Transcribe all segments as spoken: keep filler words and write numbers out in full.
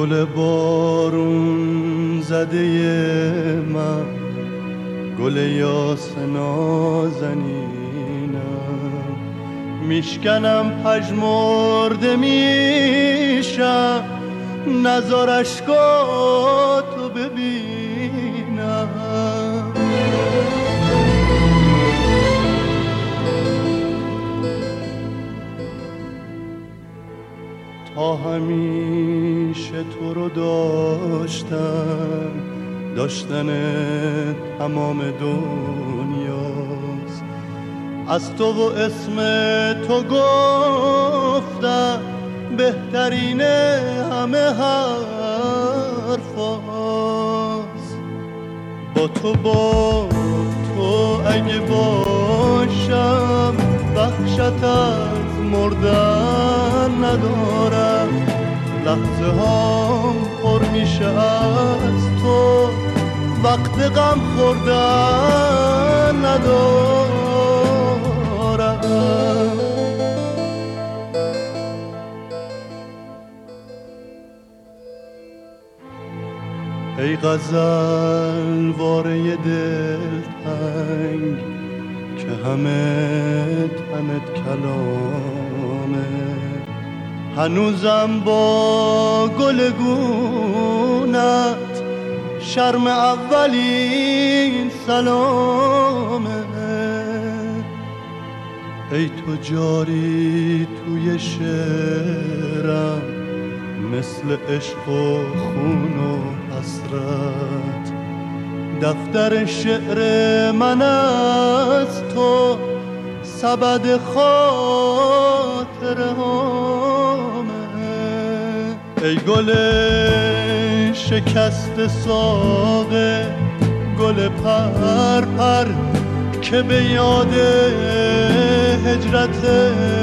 گل بارون زده من، گل یاس نازنینم، میشکنم پژمرده میشم، نزار اشکاتو ببینم. تا همیشه تو رو داشتم، داشتن تمام دنیاست. از تو و اسم تو گفتم بهترین همه حرفاست. با تو با تو اگه باشم، وحشت از مردن ندارم. لحظه هام پر میشه از تو، وقت غم خوردن ندارم. ای غزل واره دلتنگ که همه تنت کلامه، هنوزم با گلگونت شرم اولین سلامه. ای تو جاری توی شعرم، مثل عشق و خون و حسرت. دفتر شعر من از تو سبد خاطره هامه. ای گل شکست ساقه، گل پر پر که به یاد هجرت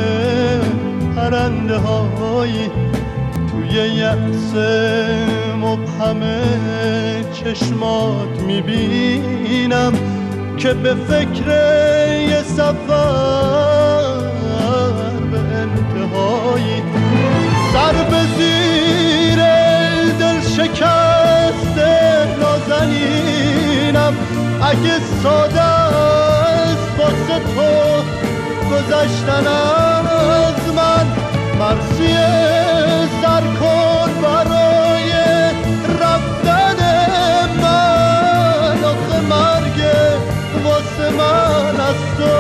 پرنده هایی توی یأس مبهم چشمات میبینم، که به فکر یه سفر به انتهایی. سر به زیر دل شکست نازنینم، اگه ساده است واسه تو گذشتن از من. مرسی سر کن برای رفتن من، آخه مرگ واسه من از تو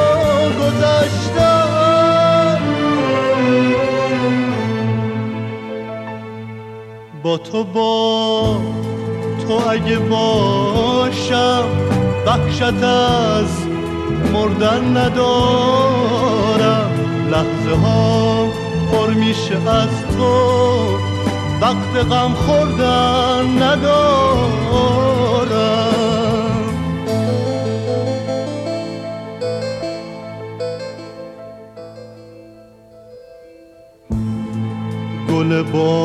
گذشتن. با تو با تو اگه باشم، وحشت از مردن ندارم. لحظه ها پر میشه از تو، وقت غم خوردن ندارم. گل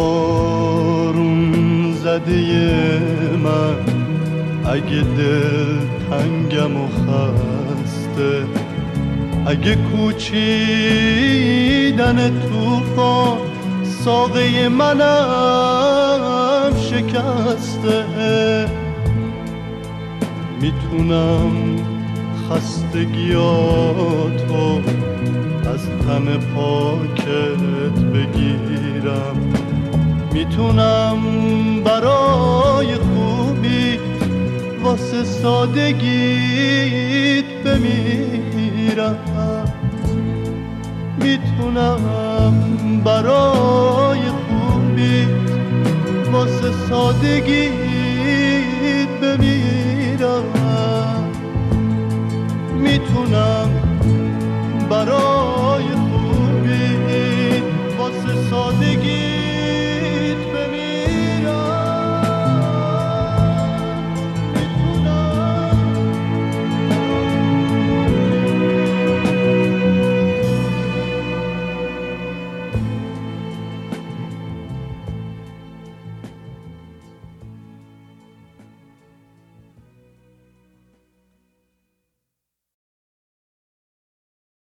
بارون زده من، اگه دل تنگم و خسته، اگه کوچیدن توفان ساقه منم شکسته، میتونم خستگیاتو از تن پاکت بگیرم، میتونم برای خوبی واسه سادگیت بمیرم، میتونم برای خوبی واسه سادگیت بمیرم، میتونم برای خوبی واسه سادگیت